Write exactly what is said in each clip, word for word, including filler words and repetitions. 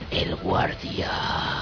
el guardia.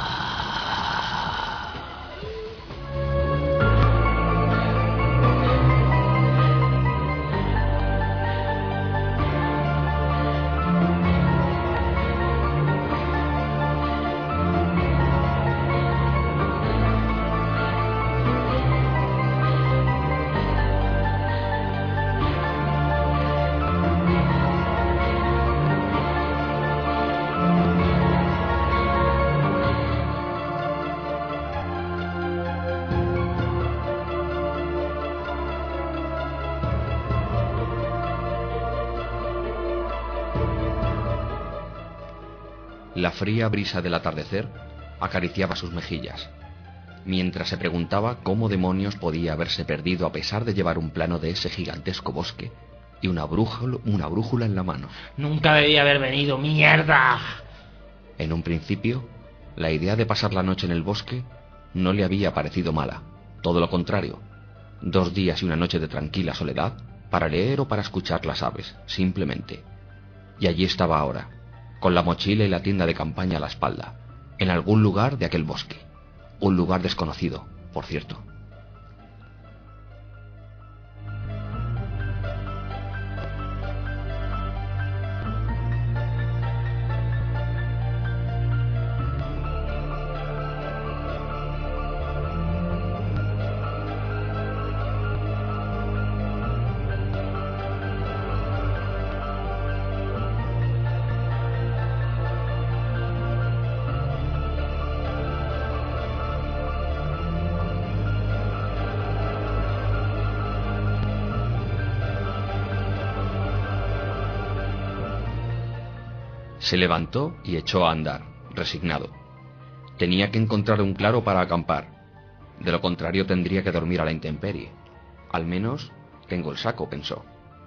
La fría brisa del atardecer acariciaba sus mejillas, mientras se preguntaba cómo demonios podía haberse perdido a pesar de llevar un plano de ese gigantesco bosque y una brújula, una brújula en la mano. Nunca debía haber venido, mierda. En un principio, la idea de pasar la noche en el bosque no le había parecido mala, todo lo contrario. Dos días y una noche de tranquila soledad para leer o para escuchar las aves, simplemente. Y allí estaba ahora, con la mochila y la tienda de campaña a la espalda, en algún lugar de aquel bosque. Un lugar desconocido, por cierto. Se levantó y echó a andar, resignado. Tenía que encontrar un claro para acampar. De lo contrario tendría que dormir a la intemperie. Al menos tengo el saco, pensó.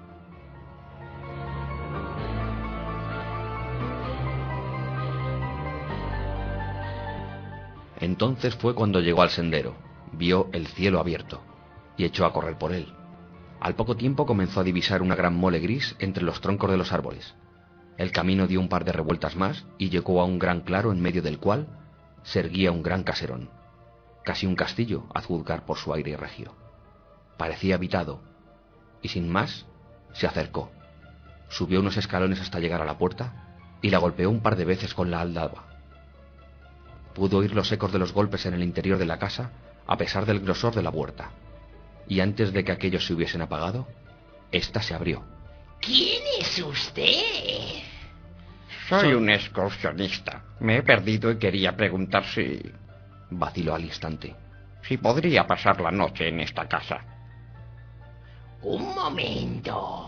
Entonces fue cuando llegó al sendero, vio el cielo abierto y echó a correr por él. Al poco tiempo comenzó a divisar una gran mole gris entre los troncos de los árboles. El camino dio un par de revueltas más y llegó a un gran claro en medio del cual se erguía un gran caserón, casi un castillo a juzgar por su aire regio. Parecía habitado, y sin más se acercó. Subió unos escalones hasta llegar a la puerta y la golpeó un par de veces con la aldaba. Pudo oír los ecos de los golpes en el interior de la casa a pesar del grosor de la puerta, y antes de que aquellos se hubiesen apagado, ésta se abrió. ¿Quién es usted? Soy un excursionista. Me he perdido y quería preguntar si... Vaciló al instante. Si podría pasar la noche en esta casa. Un momento.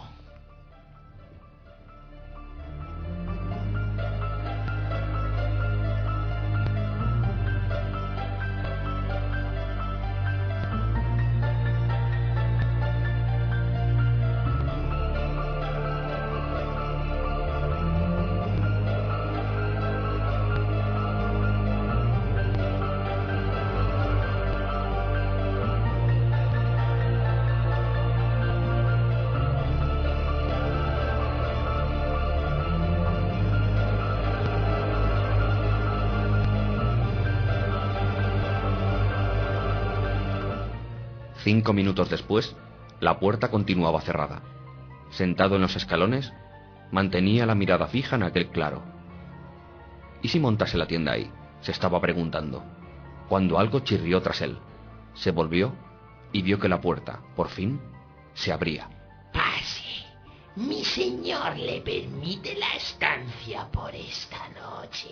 Cinco minutos después, la puerta continuaba cerrada. Sentado en los escalones, mantenía la mirada fija en aquel claro. ¿Y si montase la tienda ahí?, se estaba preguntando, cuando algo chirrió tras él. Se volvió y vio que la puerta, por fin, se abría. Pase. Mi señor le permite la estancia por esta noche.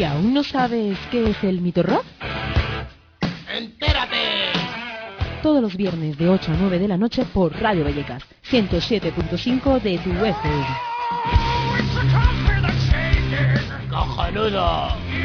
¿Y aún no sabes qué es el mito rock? ¡Entérate! Todos los viernes de ocho a nueve de la noche por Radio Vallecas, ciento siete punto cinco de tu F M. ¡Cojonudo!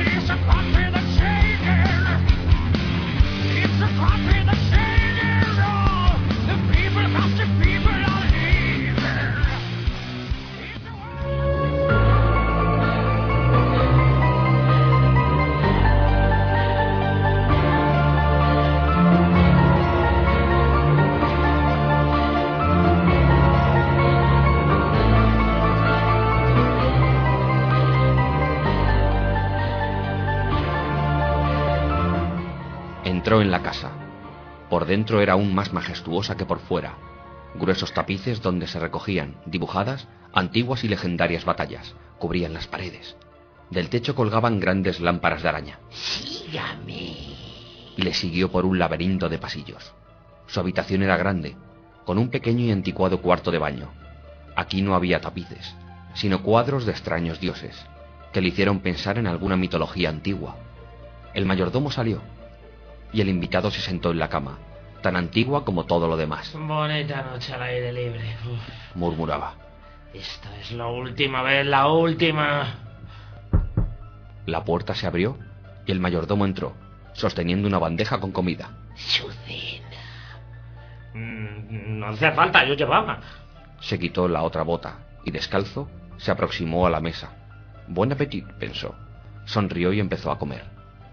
Entró en la casa. Por dentro era aún más majestuosa que por fuera. Gruesos tapices donde se recogían, dibujadas, antiguas y legendarias batallas, cubrían las paredes. Del techo colgaban grandes lámparas de araña. ¡Sígame! Le siguió por un laberinto de pasillos. Su habitación era grande, con un pequeño y anticuado cuarto de baño. Aquí no había tapices, sino cuadros de extraños dioses, que le hicieron pensar en alguna mitología antigua. El mayordomo salió, y el invitado se sentó en la cama, tan antigua como todo lo demás. Bonita noche al aire libre. Uf. Murmuraba. Esta es la última vez, la última. La puerta se abrió y el mayordomo entró, sosteniendo una bandeja con comida. Su cena. Mm, no hacía falta, yo llevaba. Se quitó la otra bota y, descalzo, se aproximó a la mesa. Buen apetito, pensó. Sonrió y empezó a comer.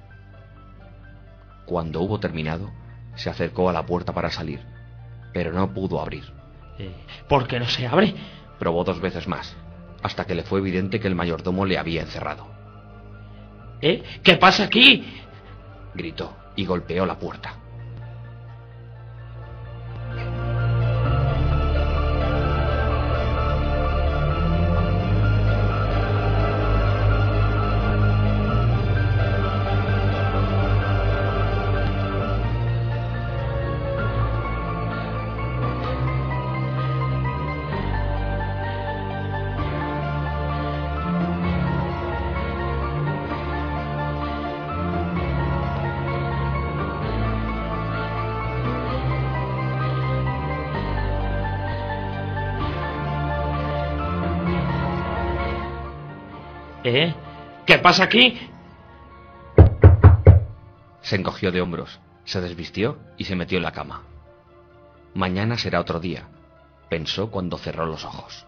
Cuando hubo terminado, se acercó a la puerta para salir, pero no pudo abrir. Eh, ¿Por qué no se abre? Probó dos veces más, hasta que le fue evidente que el mayordomo le había encerrado. ¿Eh? ¿Qué pasa aquí? Gritó y golpeó la puerta. ¿Eh? ¿Qué pasa aquí? Se encogió de hombros, se desvistió y se metió en la cama. Mañana será otro día, pensó cuando cerró los ojos.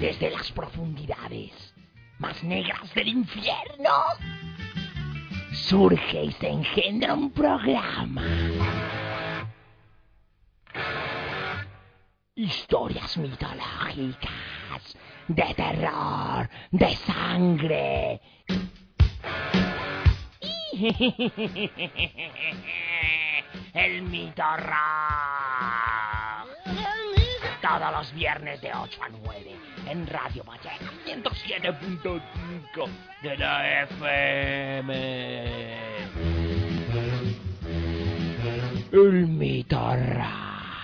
desde las profundidades más negras del infierno, surge y se engendra un programa. Historias mitológicas, de terror, de sangre. El Mito Rock. Todos los viernes de ocho a nueve en Radio Vallecas ciento siete punto cinco de la F M. El Mito Rock.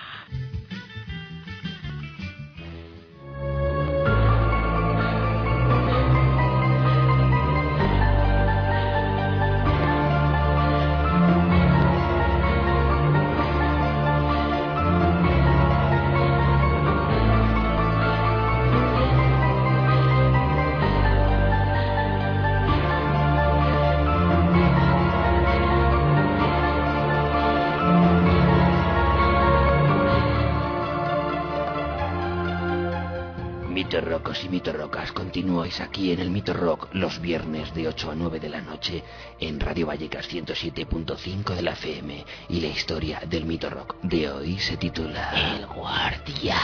Mitorrocos y mitorrocas, continuáis aquí en el Mito Rock los viernes de ocho a nueve de la noche en Radio Vallecas ciento siete punto cinco de la F M, y la historia del Mito Rock de hoy se titula El Guardián.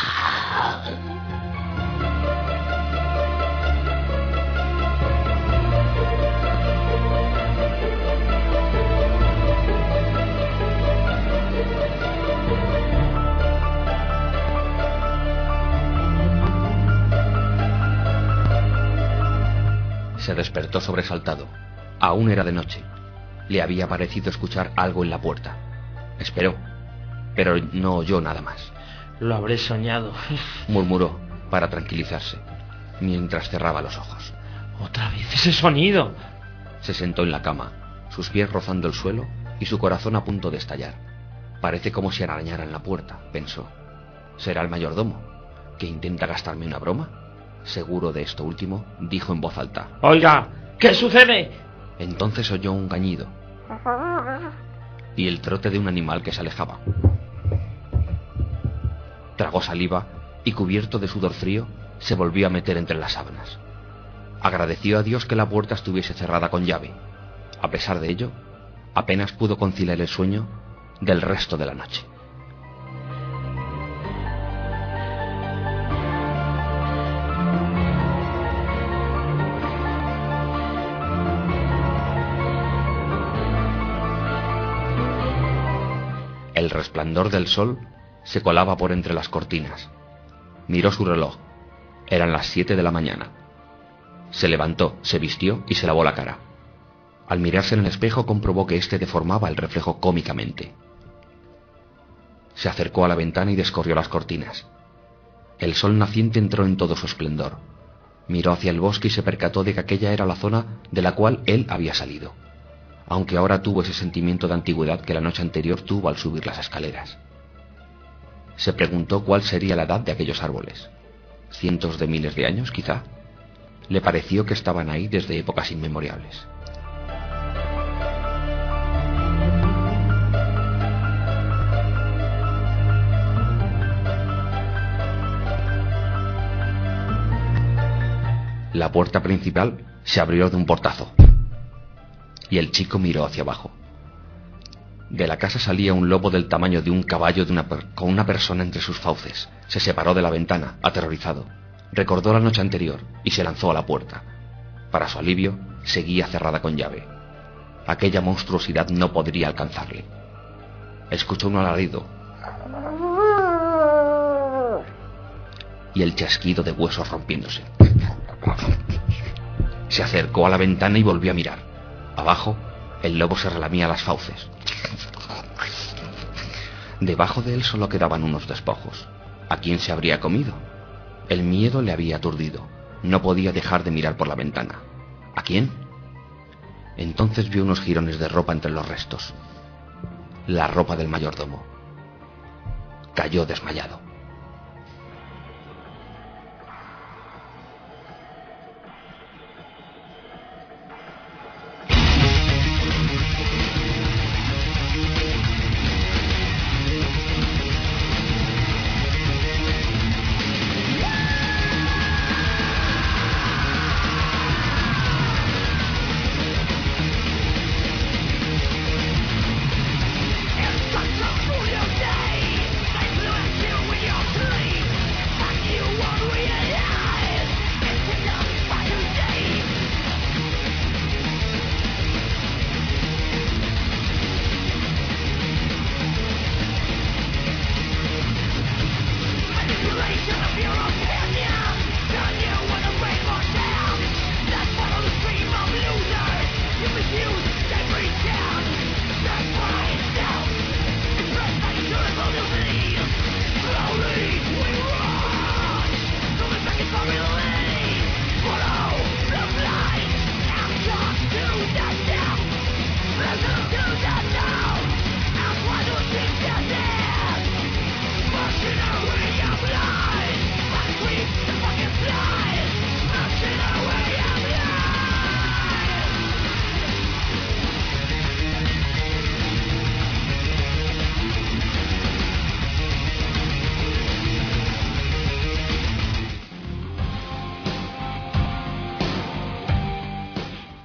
Se despertó sobresaltado. Aún era de noche. Le había parecido escuchar algo en la puerta. Esperó, pero no oyó nada más. Lo habré soñado, murmuró para tranquilizarse, mientras cerraba los ojos. Otra vez ese sonido. Se sentó en la cama, sus pies rozando el suelo y su corazón a punto de estallar. Parece como si arañaran la puerta, pensó. ¿Será el mayordomo, que intenta gastarme una broma? Seguro de esto último, dijo en voz alta. Oiga, ¿qué sucede? Entonces oyó un gañido y el trote de un animal que se alejaba. Tragó saliva y, cubierto de sudor frío, se volvió a meter entre las sábanas. Agradeció a Dios que la puerta estuviese cerrada con llave. A pesar de ello, apenas pudo conciliar el sueño del resto de la noche. El resplandor del sol se colaba por entre las cortinas. Miró su reloj. Eran las siete de la mañana. Se levantó, se vistió y se lavó la cara. Al mirarse en el espejo comprobó que éste deformaba el reflejo cómicamente. Se acercó a la ventana y descorrió las cortinas. El sol naciente entró en todo su esplendor. Miró hacia el bosque y se percató de que aquella era la zona de la cual él había salido, aunque ahora tuvo ese sentimiento de antigüedad que la noche anterior tuvo al subir las escaleras. Se preguntó cuál sería la edad de aquellos árboles. Cientos de miles de años, quizá. Le pareció que estaban ahí desde épocas inmemoriales. La puerta principal se abrió de un portazo y el chico miró hacia abajo. De la casa salía un lobo del tamaño de un caballo de una per- con una persona entre sus fauces. Se separó de la ventana, aterrorizado. Recordó la noche anterior y se lanzó a la puerta. Para su alivio, seguía cerrada con llave. Aquella monstruosidad no podría alcanzarle. Escuchó un alarido y el chasquido de huesos rompiéndose. Se acercó a la ventana y volvió a mirar. Abajo, el lobo se relamía las fauces. Debajo de él solo quedaban unos despojos. ¿A quién se habría comido? El miedo le había aturdido. No podía dejar de mirar por la ventana. ¿A quién? Entonces vio unos jirones de ropa entre los restos. La ropa del mayordomo. Cayó desmayado.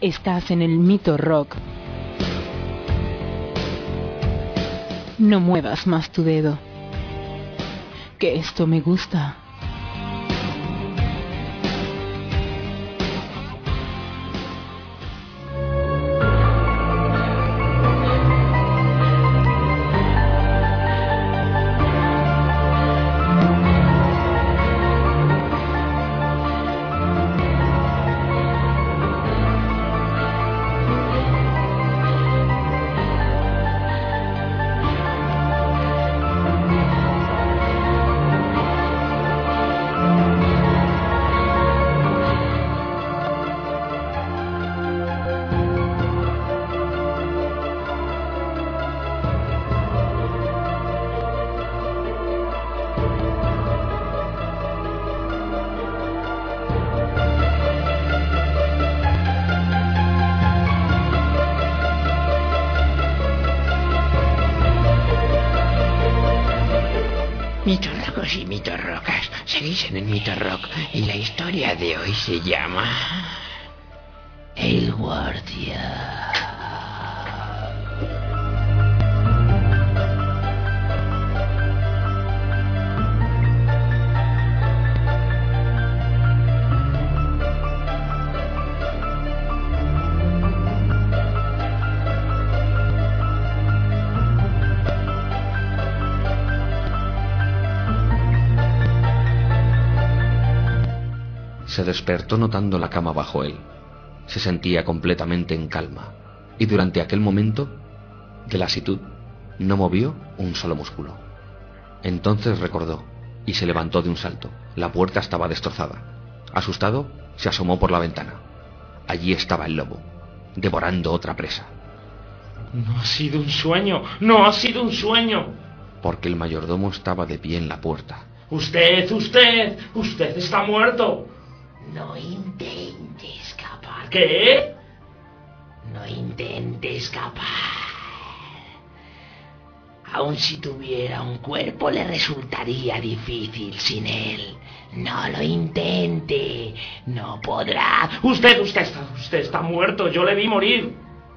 Estás en el Mito Rock. No muevas más tu dedo. Que esto me gusta. Mitorrocos y mitorrocas, seguís en el Mito Rock y la historia de hoy se llama El Guardia. Se despertó notando la cama bajo él. Se sentía completamente en calma, y durante aquel momento de lasitud no movió un solo músculo. Entonces recordó, y se levantó de un salto. La puerta estaba destrozada. Asustado, se asomó por la ventana. Allí estaba el lobo, devorando otra presa. No ha sido un sueño, no ha sido un sueño. Porque el mayordomo estaba de pie en la puerta. Usted, usted, usted está muerto. No intente escapar. ¿Qué? No intente escapar. Aun si tuviera un cuerpo, le resultaría difícil sin él. No lo intente. No podrá. Usted, usted está, usted está muerto. Yo le vi morir.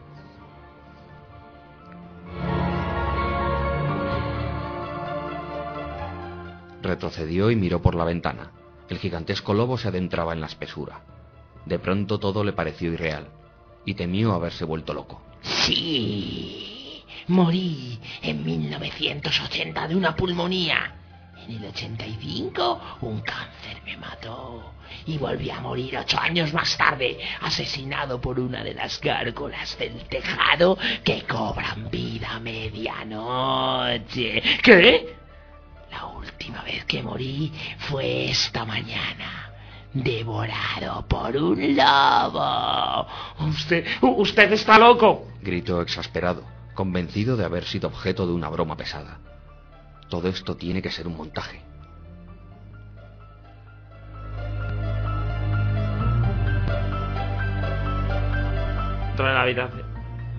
Retrocedió y miró por la ventana. El gigantesco lobo se adentraba en la espesura. De pronto todo le pareció irreal, y temió haberse vuelto loco. Sí, morí en mil novecientos ochenta de una pulmonía. En el ochenta y cinco un cáncer me mató. Y volví a morir ocho años más tarde, asesinado por una de las gárgolas del tejado que cobran vida a medianoche. ¿Qué? La última vez que morí fue esta mañana, devorado por un lobo. Usted, usted está loco, gritó exasperado, convencido de haber sido objeto de una broma pesada. Todo esto tiene que ser un montaje. Entró en la habitación.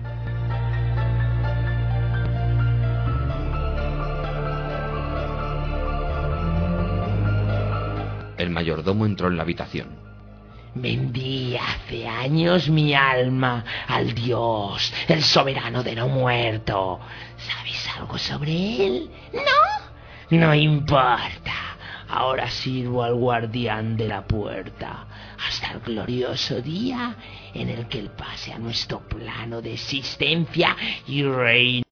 El mayordomo entró en la habitación. Vendí hace años mi alma al dios, el soberano de no muerto. ¿Sabes algo sobre él? ¿No? No importa. Ahora sirvo al guardián de la puerta hasta el glorioso día en el que él pase a nuestro plano de existencia y reine.